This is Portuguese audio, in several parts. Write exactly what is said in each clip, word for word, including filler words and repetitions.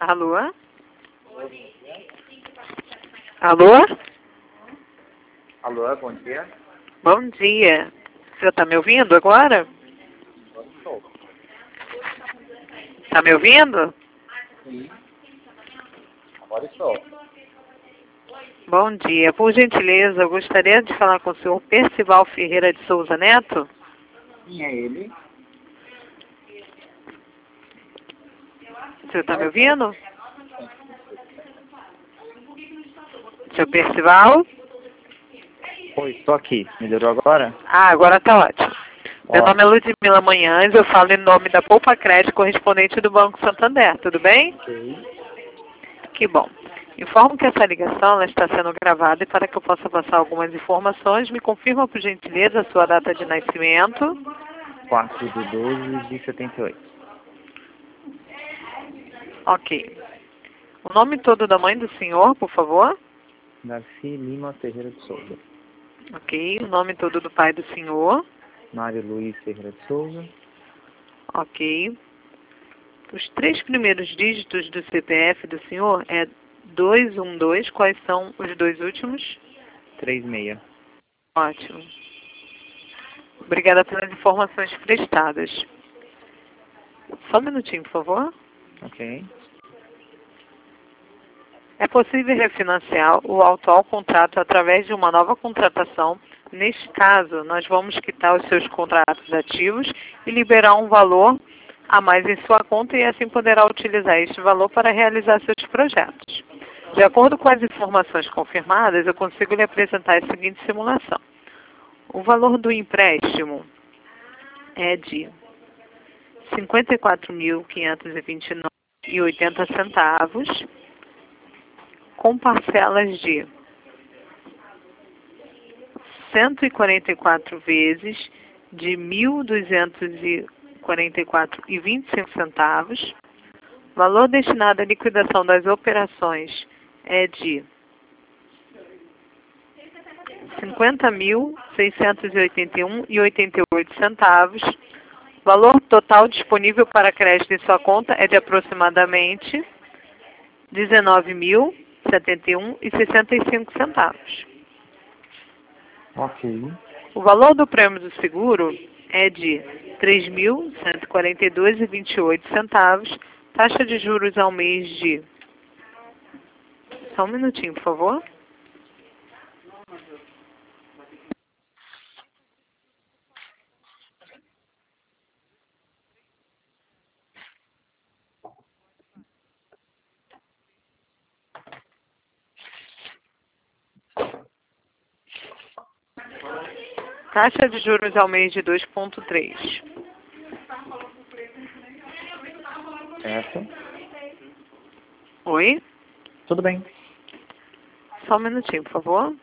Alô? Alô? Alô, bom dia. Bom dia. Você está me ouvindo agora? Está me ouvindo? Sim. Agora estou. Bom dia. Por gentileza, eu gostaria de falar com o senhor Percival Ferreira de Souza Neto. Quem é ele? O senhor está me ouvindo? Senhor Percival? Oi, estou aqui. Melhorou agora? Ah, agora está ótimo. Meu Ó, nome é Ludmila Manhães, eu falo em nome da Poupa Crédito, correspondente do Banco Santander. Tudo bem? ok. Que bom. Informo que essa ligação ela está sendo gravada e para que eu possa passar algumas informações, me confirma por gentileza a sua data de nascimento. quatro de doze de setenta e oito. Ok. O nome todo da mãe do senhor, por favor. Darcy Lima Ferreira de Souza. Ok. O nome todo do pai do senhor. Mário Luiz Ferreira de Souza. Ok. Os três primeiros dígitos do C P F do senhor é dois um dois. Quais são os dois últimos? trinta e seis. Ótimo. Obrigada pelas informações prestadas. Só um minutinho, por favor. Ok. É possível refinanciar o atual contrato através de uma nova contratação. Neste caso, nós vamos quitar os seus contratos ativos e liberar um valor a mais em sua conta e assim poderá utilizar este valor para realizar seus projetos. De acordo com as informações confirmadas, eu consigo lhe apresentar a seguinte simulação. O valor do empréstimo é de cinquenta e quatro mil, quinhentos e vinte e nove reais e oitenta centavos, com parcelas de cento e quarenta e quatro vezes de mil duzentos e quarenta e quatro reais e vinte e cinco centavos. Valor destinado à liquidação das operações é de cinquenta mil, seiscentos e oitenta e um reais e oitenta e oito centavos. Valor total disponível para crédito em sua conta é de aproximadamente dezenove mil, setenta e um reais e sessenta e cinco centavos. Ok. O valor do prêmio do seguro é de três mil, cento e quarenta e dois reais e vinte e oito centavos. Taxa de juros ao mês de... Só um minutinho, por favor. Taxa de juros ao mês de dois vírgula três. Certo. Oi? Tudo bem. Só um minutinho, por favor.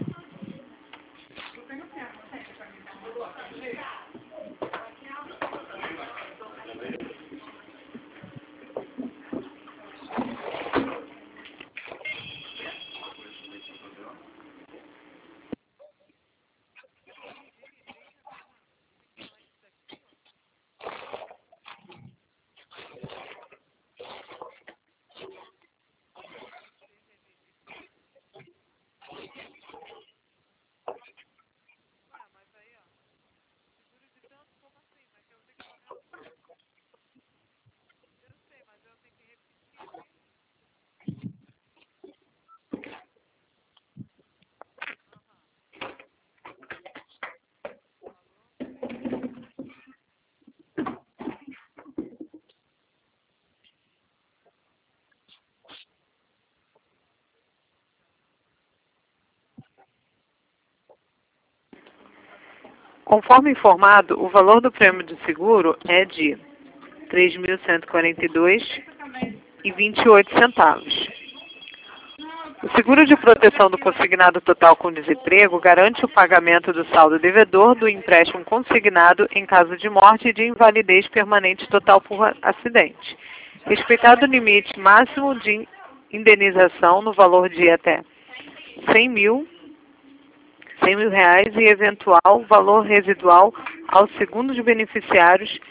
Conforme informado, o valor do prêmio do seguro é de três mil cento e quarenta e dois reais e vinte e oito centavos. O seguro de proteção do consignado total com desemprego garante o pagamento do saldo devedor do empréstimo consignado em caso de morte e de invalidez permanente total por acidente. Respeitado o limite máximo de indenização no valor de até cem mil cem mil reais e eventual valor residual aos segundos beneficiários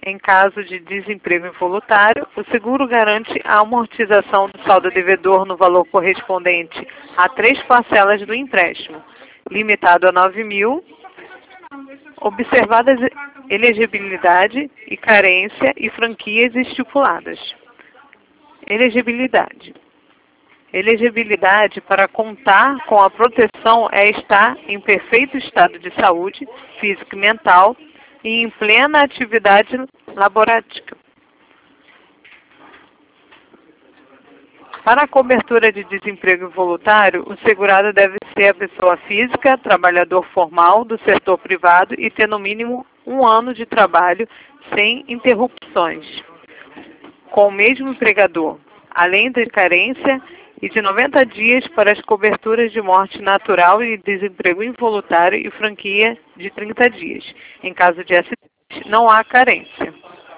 Em caso de desemprego involuntário, o seguro garante a amortização do saldo devedor no valor correspondente a três parcelas do empréstimo, limitado a nove mil, observadas elegibilidade e carência e franquias estipuladas. Elegibilidade. Elegibilidade para contar com a proteção é estar em perfeito estado de saúde, física e mental, e em plena atividade laborática. Para a cobertura de desemprego involuntário, o segurado deve ser a pessoa física, trabalhador formal do setor privado e ter no mínimo um ano de trabalho sem interrupções com o mesmo empregador, além da carência, e de noventa dias para as coberturas de morte natural e desemprego involuntário e franquia de trinta dias. Em caso de acidente, não há carência.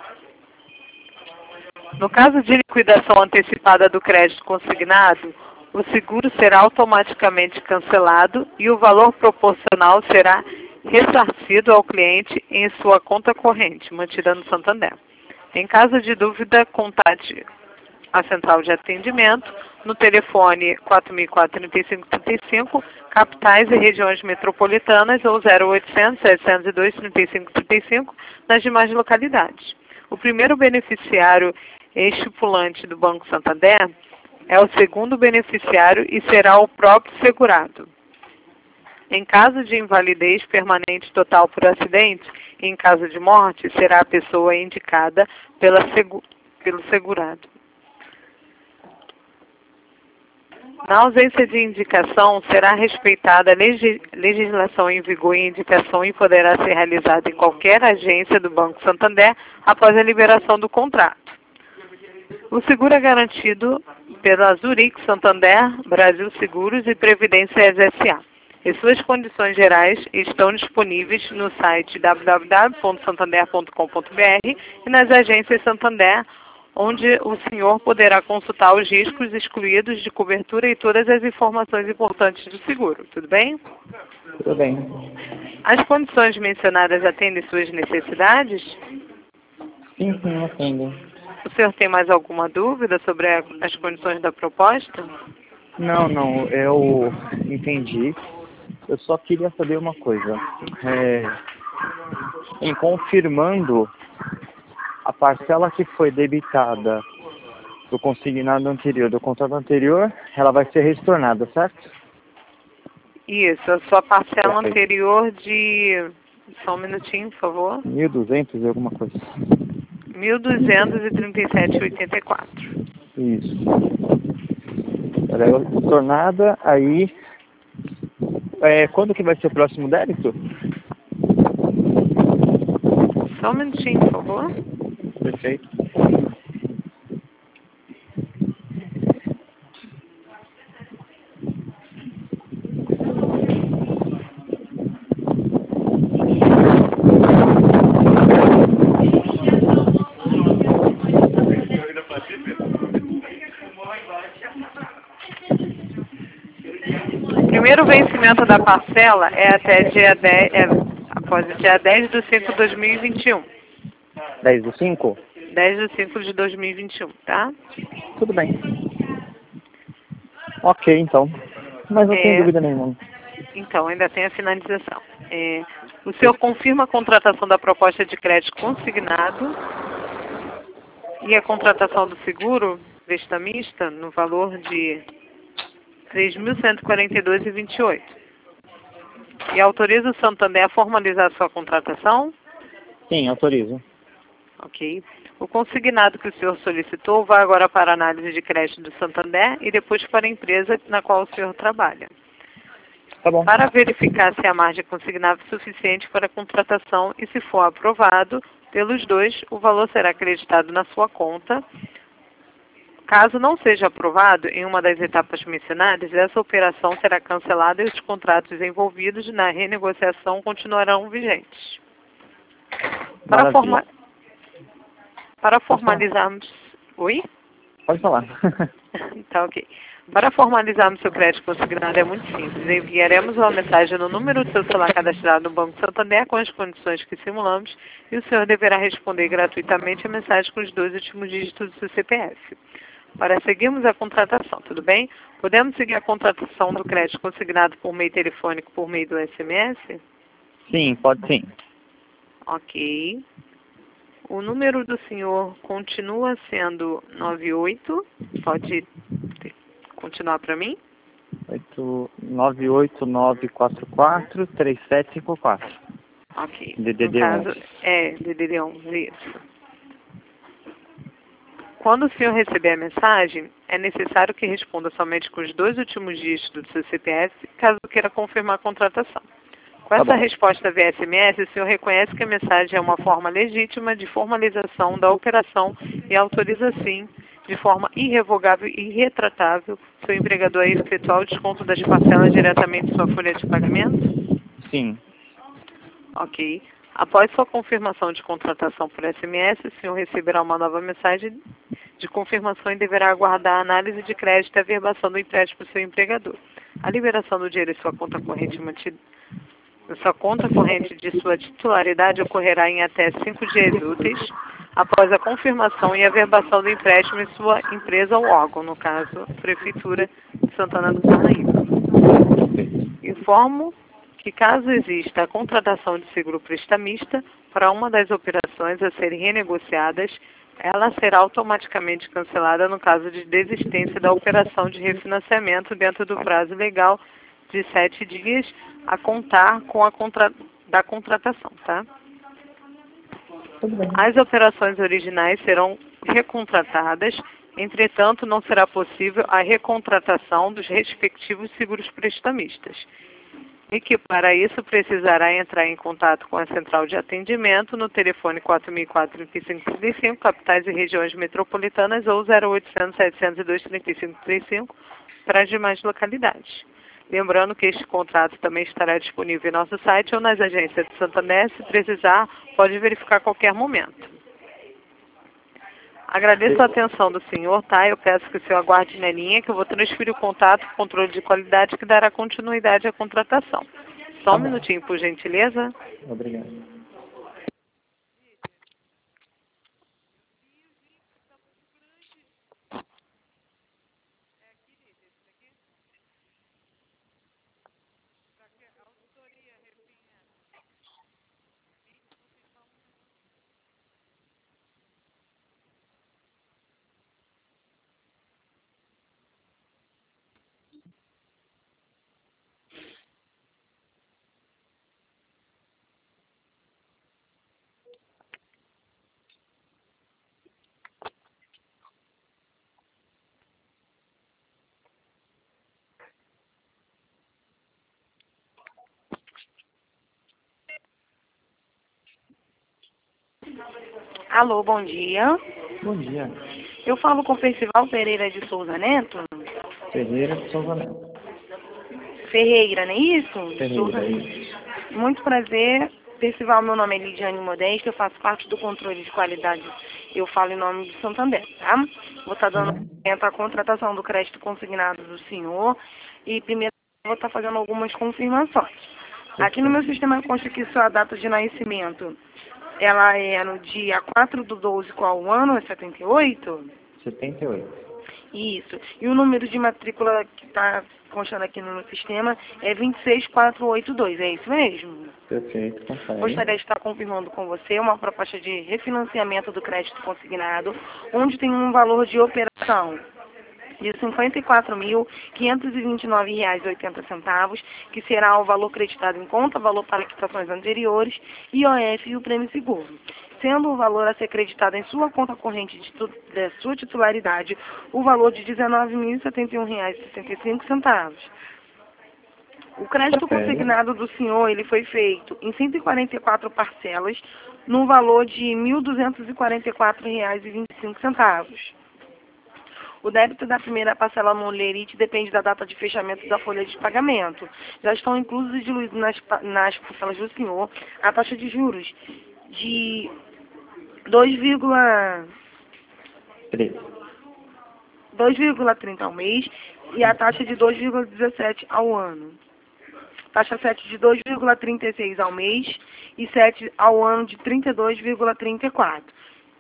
No caso de liquidação antecipada do crédito consignado, o seguro será automaticamente cancelado e o valor proporcional será ressarcido ao cliente em sua conta corrente, mantida no Santander. Em caso de dúvida, contate a central de atendimento no telefone quatro mil e quatro, trinta e cinco, trinta e cinco, capitais e regiões metropolitanas, ou zero oitocentos, setecentos e dois, trinta e cinco, trinta e cinco, nas demais localidades. O primeiro beneficiário estipulante do Banco Santander é o segundo beneficiário e será o próprio segurado. Em caso de invalidez permanente total por acidente, e em caso de morte, será a pessoa indicada pela segu pelo segurado. Na ausência de indicação, será respeitada a legis legislação em vigor e a indicação e poderá ser realizada em qualquer agência do Banco Santander após a liberação do contrato. O seguro é garantido pela Zurich Santander, Brasil Seguros e Previdência S A E suas condições gerais estão disponíveis no site w w w ponto santander ponto com ponto b r e nas agências Santander, onde o senhor poderá consultar os riscos excluídos de cobertura e todas as informações importantes do seguro. Tudo bem? Tudo bem. As condições mencionadas atendem suas necessidades? Sim, sim, atendo. O senhor tem mais alguma dúvida sobre a, as condições da proposta? Não, não, eu entendi. Eu só queria saber uma coisa. É, em confirmando a parcela que foi debitada do consignado anterior, do contrato anterior, ela vai ser retornada, certo? Isso, a sua parcela Perfeito. anterior de... Só um minutinho, por favor. mil e duzentos e alguma coisa. mil duzentos e trinta e sete reais e oitenta e quatro centavos. Isso. Ela é retornada, aí... É, quando que vai ser o próximo débito? Só um minutinho, por favor. Perfeito. O primeiro vencimento da parcela é até dia dez, é, após o dia dez de cinco de dois mil e vinte e um. dez do cinco? dez de cinco de dois mil e vinte e um, tá? Tudo bem. Ok, então. Mas não É, tenho dúvida nenhuma. Então, ainda tem a finalização. É, o senhor confirma a contratação da proposta de crédito consignado e a contratação do seguro vestamista no valor de três mil cento e quarenta e dois reais e vinte e oito centavos. E autoriza o Santander a formalizar a sua contratação? Sim, autorizo. Ok. O consignado que o senhor solicitou vai agora para a análise de crédito do Santander e depois para a empresa na qual o senhor trabalha. Tá bom. Para verificar se a margem consignável é suficiente para a contratação e se for aprovado pelos dois, o valor será acreditado na sua conta. Caso não seja aprovado em uma das etapas mencionadas, essa operação será cancelada e os contratos envolvidos na renegociação continuarão vigentes. Para, forma... Para formalizarmos... Oi? Pode falar. Tá ok. Para formalizarmos seu crédito consignado é muito simples. Enviaremos uma mensagem no número do seu celular cadastrado no Banco Santander com as condições que simulamos e o senhor deverá responder gratuitamente a mensagem com os dois últimos dígitos do seu C P F. Para seguirmos a contratação, tudo bem? Podemos seguir a contratação do crédito consignado por meio telefônico por meio do S M S? Sim, pode sim. Ok. O número do senhor continua sendo nove oito. Pode continuar para mim? nove oito nove quatro quatro três sete cinco quatro. Ok. D D D no caso, onze. é, D D D onze, isso. Quando o senhor receber a mensagem, é necessário que responda somente com os dois últimos dígitos do seu C P F, caso queira confirmar a contratação. Com Tá essa bom. resposta via S M S, o senhor reconhece que a mensagem é uma forma legítima de formalização da operação e autoriza, sim, de forma irrevogável e irretratável, seu empregador a efetuar o desconto das parcelas diretamente em sua folha de pagamento? Sim. Ok. Após sua confirmação de contratação por S M S, o senhor receberá uma nova mensagem de confirmação e deverá aguardar a análise de crédito e a verbação do empréstimo do seu empregador. A liberação do dinheiro em sua conta corrente mantida na sua conta corrente de sua titularidade ocorrerá em até cinco dias úteis após a confirmação e a verbação do empréstimo em sua empresa ou órgão, no caso, Prefeitura de Santana do Parnaíba. Informo que caso exista a contratação de seguro prestamista para uma das operações a serem renegociadas, ela será automaticamente cancelada no caso de desistência da operação de refinanciamento dentro do prazo legal de sete dias a contar com a contra... da contratação, tá? As operações originais serão recontratadas, entretanto, não será possível a recontratação dos respectivos seguros prestamistas. E que, para isso, precisará entrar em contato com a central de atendimento no telefone quatro mil e quatro, trinta e cinco, trinta e cinco, capitais e regiões metropolitanas, ou zero oitocentos, setecentos e dois, trinta e cinco, trinta e cinco, para as demais localidades. Lembrando que este contrato também estará disponível em nosso site ou nas agências de Santander. Se precisar, pode verificar a qualquer momento. Agradeço a atenção do senhor, tá? Eu peço que o senhor aguarde na linha, que eu vou transferir o contato, controle de qualidade, que dará continuidade à contratação. Só um minutinho, por gentileza. Obrigado. Alô, bom dia. Bom dia. Eu falo com o Percival Pereira de Souza Neto. Ferreira de Souza Neto. Ferreira, não é isso? Ferreira, Souza... isso. Muito prazer. Percival, meu nome é Lidiane Modesto, eu faço parte do controle de qualidade. Eu falo em nome do Santander, tá? Vou estar dando a contratação do crédito consignado do senhor e primeiro vou estar fazendo algumas confirmações. Aqui no meu sistema consta que sua data de nascimento, ela é no dia quatro do doze, qual o ano? É setenta e oito? setenta e oito. Isso. E o número de matrícula que está constando aqui no meu sistema é vinte e seis mil quatrocentos e oitenta e dois, é isso mesmo? Perfeito, confere. Gostaria de estar confirmando com você uma proposta de refinanciamento do crédito consignado, onde tem um valor de operação de cinquenta e quatro mil, quinhentos e vinte e nove reais e oitenta centavos, que será o valor creditado em conta, valor para quitações anteriores, I O F e o prêmio seguro, sendo o valor a ser creditado em sua conta corrente de, tu, de sua titularidade o valor de dezenove mil e setenta e um reais e sessenta e cinco centavos. O crédito consignado do senhor, ele foi feito em cento e quarenta e quatro parcelas, no valor de mil duzentos e quarenta e quatro reais e vinte e cinco centavos. O débito da primeira parcela no lerite depende da data de fechamento da folha de pagamento. Já estão inclusos e diluídos nas, nas parcelas do senhor a taxa de juros de dois vírgula dois vírgula trinta ao mês e a taxa de dois vírgula dezessete ao ano. Taxa sete de dois vírgula trinta e seis ao mês e sete ao ano de trinta e dois vírgula trinta e quatro.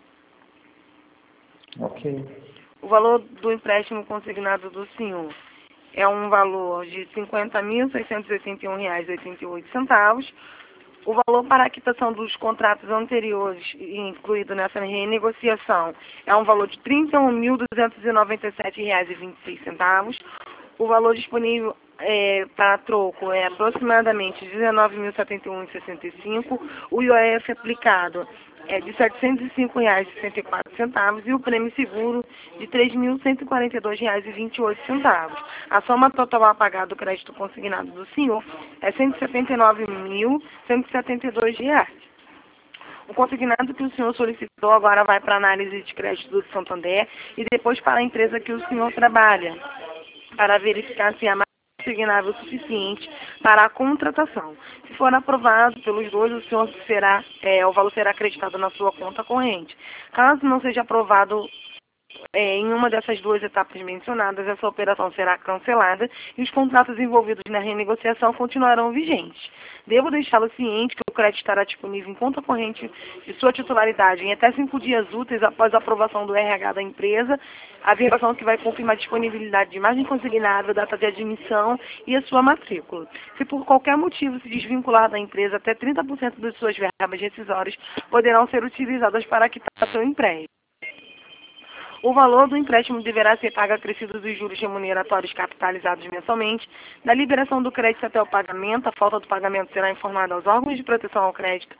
Ok. O valor do empréstimo consignado do senhor é um valor de cinquenta mil seiscentos e oitenta e um reais e oitenta e oito centavos. O valor para a quitação dos contratos anteriores, incluído nessa renegociação, é um valor de trinta e um mil duzentos e noventa e sete reais e vinte e seis centavos. O valor disponível é, para troco é aproximadamente dezenove mil setenta e um reais e sessenta e cinco centavos. O I O F aplicado é de setecentos e cinco reais e sessenta e quatro centavos e o prêmio seguro de três mil cento e quarenta e dois reais e vinte e oito centavos. A soma total a pagar do crédito consignado do senhor é cento e setenta e nove mil cento e setenta e dois reais. O consignado que o senhor solicitou agora vai para a análise de crédito do Santander e depois para a empresa que o senhor trabalha, para verificar se há mais consignável o suficiente para a contratação. Se for aprovado pelos dois, o senhor será, é, o valor será acreditado na sua conta corrente. Caso não seja aprovado é, em uma dessas duas etapas mencionadas, essa operação será cancelada e os contratos envolvidos na renegociação continuarão vigentes. Devo deixá-lo ciente que o crédito estará disponível em conta corrente de sua titularidade em até cinco dias úteis após a aprovação do R H da empresa, a verificação que vai confirmar a disponibilidade de imagem consignável, data de admissão e a sua matrícula. Se por qualquer motivo se desvincular da empresa, até trinta por cento de suas verbas rescisórias poderão ser utilizadas para quitar seu empréstimo. O valor do empréstimo deverá ser pago acrescido dos juros remuneratórios capitalizados mensalmente. Da liberação do crédito até o pagamento, a falta do pagamento será informada aos órgãos de proteção ao crédito.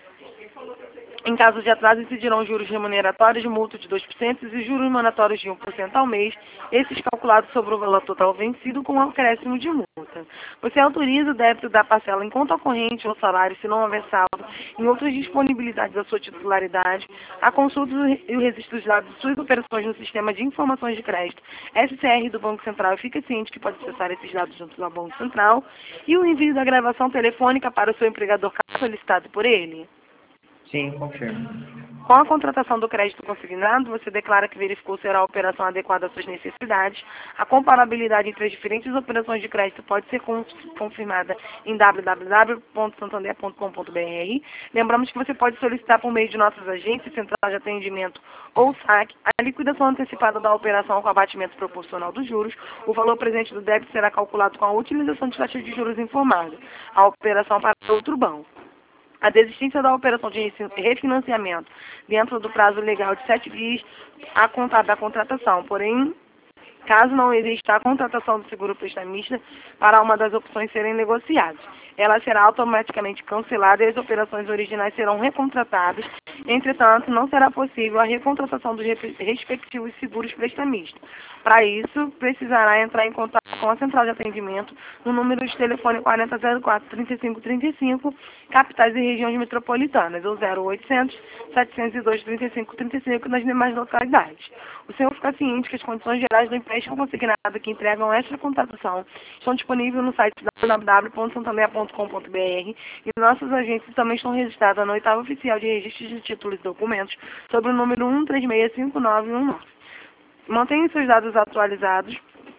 Em caso de atraso, incidirão juros remuneratórios de multa de dois por cento e juros mandatórios de um por cento ao mês, esses calculados sobre o valor total vencido com um acréscimo de multa. Você autoriza o débito da parcela em conta corrente ou salário, se não houver saldo, em outras disponibilidades da sua titularidade, a consulta e o registro dos dados de suas operações no Sistema de Informações de Crédito, S C R do Banco Central, e fica ciente que pode acessar esses dados junto ao Banco Central, e o envio da gravação telefônica para o seu empregador caso solicitado por ele. Sim, confirmo. Com a contratação do crédito consignado, você declara que verificou se a operação adequada às suas necessidades. A comparabilidade entre as diferentes operações de crédito pode ser confirmada em w w w ponto santander ponto com ponto b r. Lembramos que você pode solicitar por meio de nossas agências, central de atendimento ou S A C, a liquidação antecipada da operação com abatimento proporcional dos juros. O valor presente do débito será calculado com a utilização de taxa de juros informada. A operação para outro banco. A desistência da operação de refinanciamento dentro do prazo legal de sete dias a contar da contratação. Porém, caso não exista a contratação do seguro prestamista para uma das opções serem negociadas, ela será automaticamente cancelada e as operações originais serão recontratadas. Entretanto, não será possível a recontratação dos respectivos seguros prestamistas. Para isso, precisará entrar em contato com a central de atendimento no número de telefone quarenta zero quatro, trinta e cinco trinta e cinco, capitais e regiões metropolitanas, ou zero oitocentos, setecentos e dois, trinta e cinco trinta e cinco nas demais localidades. O senhor fica ciente que as condições gerais do empréstimo consignado que entregam esta contratação estão disponíveis no site w w w ponto santander ponto com ponto b r e nossas agências também estão registradas na oitava oficial de registro de títulos e documentos sobre o número um três seis cinco nove um nove. Mantenha seus dados atualizados,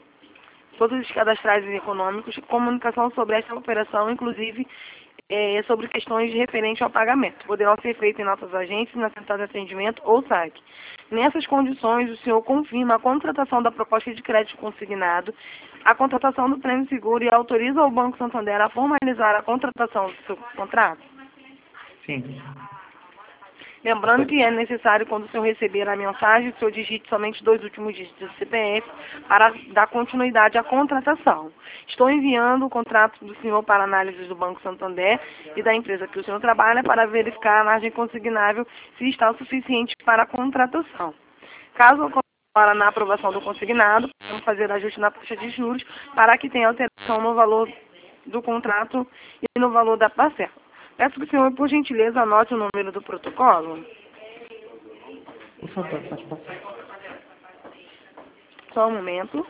todos os cadastrais e econômicos, comunicação sobre esta operação, inclusive é, sobre questões referentes ao pagamento. Poderão ser feitas em nossas agências, na central de atendimento ou S A C. Nessas condições, o senhor confirma a contratação da proposta de crédito consignado, a contratação do prêmio seguro e autoriza o Banco Santander a formalizar a contratação do seu contrato? Sim. Lembrando que é necessário, quando o senhor receber a mensagem, o senhor digite somente dois últimos dígitos do C P F para dar continuidade à contratação. Estou enviando o contrato do senhor para análise do Banco Santander e da empresa que o senhor trabalha para verificar a margem consignável se está o suficiente para a contratação. Caso ocorra na aprovação do consignado, vamos fazer ajuste na taxa de juros para que tenha alteração no valor do contrato e no valor da parcela. Peço que o senhor, por gentileza, anote o número do protocolo. Por favor, pode passar. Só um momento.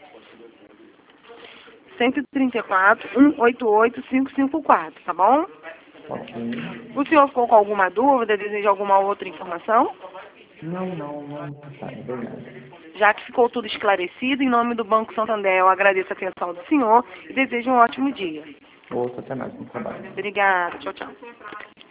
cento e trinta e quatro, cento e oitenta e oito, quinhentos e cinquenta e quatro, tá bom? Ok. O senhor ficou com alguma dúvida, deseja alguma outra informação? Não, não, não. Tá, obrigado. Já que ficou tudo esclarecido, em nome do Banco Santander, eu agradeço a atenção do senhor e desejo um ótimo dia. Outra até mais no trabalho. Obrigada. Tchau, tchau.